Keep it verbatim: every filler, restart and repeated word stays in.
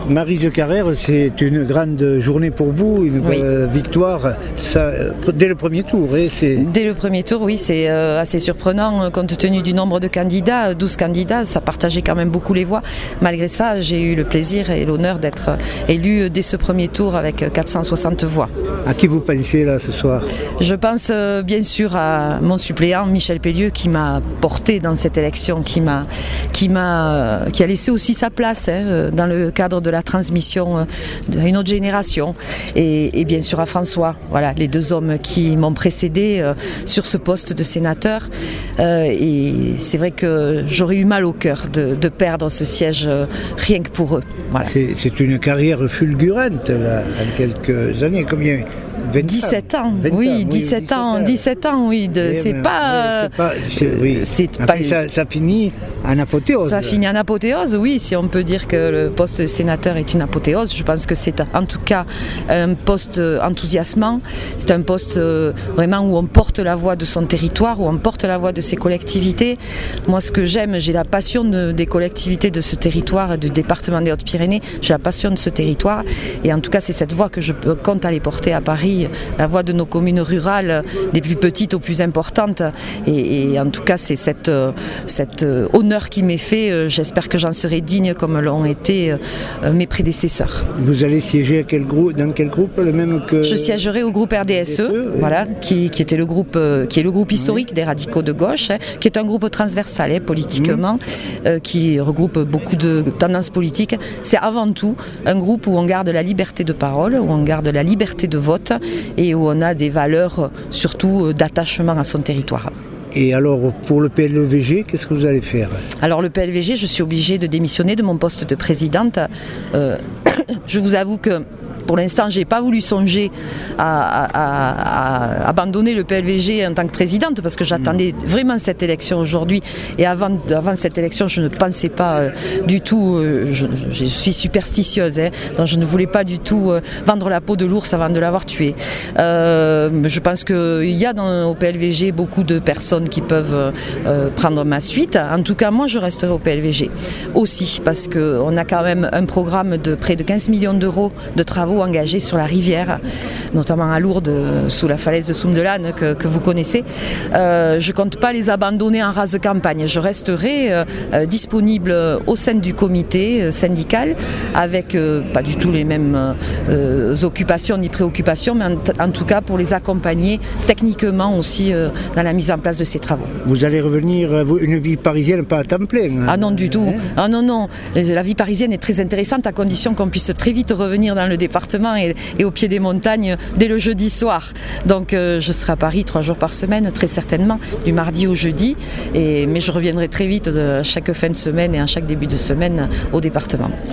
Maryse Carrère, c'est une grande journée pour vous, une oui. euh, victoire ça, dès le premier tour. Et c'est... Dès le premier tour, oui, c'est euh, assez surprenant euh, compte tenu du nombre de candidats, douze candidats, ça partageait quand même beaucoup les voix. Malgré ça, j'ai eu le plaisir et l'honneur d'être élu dès ce premier tour avec quatre cent soixante voix. À qui vous pensez là ce soir? Je pense euh, bien sûr à mon suppléant Michel Pellieu qui m'a porté dans cette élection, qui m'a, qui m'a, euh, qui a laissé aussi sa place hein, dans le cadre de la transmission à une autre génération, et, et bien sûr à François, voilà, les deux hommes qui m'ont précédé euh, sur ce poste de sénateur, euh, et c'est vrai que j'aurais eu mal au cœur de, de perdre ce siège euh, rien que pour eux. Voilà. C'est, c'est une carrière fulgurante là, en quelques années, combien? dix-sept ans, vingt oui, ans, dix-sept ans, dix-sept ans, oui, de, oui, c'est, mais, pas, oui, c'est pas, c'est, oui. c'est Après, pas, ça, ça finit en apothéose. Ça finit en apothéose, oui, si on peut dire que le poste de sénateur est une apothéose. Je pense que c'est en tout cas un poste enthousiasmant, c'est un poste vraiment où on porte la voix de son territoire, où on porte la voix de ses collectivités. Moi, ce que j'aime, j'ai la passion de, des collectivités de ce territoire, du département des Hautes-Pyrénées, j'ai la passion de ce territoire, et en tout cas c'est cette voix que je compte aller porter à Paris, la voix de nos communes rurales, des plus petites aux plus importantes, et, et en tout cas c'est cette, cet honneur qui m'est fait. J'espère que j'en serai digne comme l'ont été mes prédécesseurs. Vous allez siéger à quel groupe, dans quel groupe, le même que... Je siégerai au groupe R D S E, R D S E oui. Voilà, qui, qui était le groupe, qui est le groupe historique oui. des radicaux de gauche, hein, qui est un groupe transversal hein, politiquement, mmh. euh, qui regroupe beaucoup de tendances politiques. C'est avant tout un groupe où on garde la liberté de parole, où on garde la liberté de vote, et où on a des valeurs surtout d'attachement à son territoire. Et alors, pour le P L V G, qu'est-ce que vous allez faire? Alors, le P L V G, je suis obligée de démissionner de mon poste de présidente. Euh, je vous avoue que pour l'instant, je n'ai pas voulu songer à, à, à, à abandonner le P L V G en tant que présidente parce que j'attendais vraiment cette élection aujourd'hui. Et avant, avant cette élection, je ne pensais pas euh, du tout, euh, je, je suis superstitieuse, hein, donc je ne voulais pas du tout euh, vendre la peau de l'ours avant de l'avoir tué. Euh, je pense qu'il y a dans, au P L V G beaucoup de personnes qui peuvent euh, prendre ma suite. En tout cas, moi, je resterai au P L V G aussi parce qu'on a quand même un programme de près de quinze millions d'euros de travaux engagés sur la rivière, notamment à Lourdes, sous la falaise de Soumdelane que, que vous connaissez. Euh, je ne compte pas les abandonner en rase campagne. Je resterai euh, disponible au sein du comité syndical avec euh, pas du tout les mêmes euh, occupations ni préoccupations, mais en, en tout cas pour les accompagner techniquement aussi euh, dans la mise en place de ces travaux. Vous allez revenir à une vie parisienne pas à temps plein hein? Ah non du tout. Ah non, non. La vie parisienne est très intéressante à condition qu'on puisse très vite revenir dans le département Et, et au pied des montagnes dès le jeudi soir. Donc euh, je serai à Paris trois jours par semaine, très certainement, du mardi au jeudi. Et, mais je reviendrai très vite de chaque fin de semaine et à chaque début de semaine au département.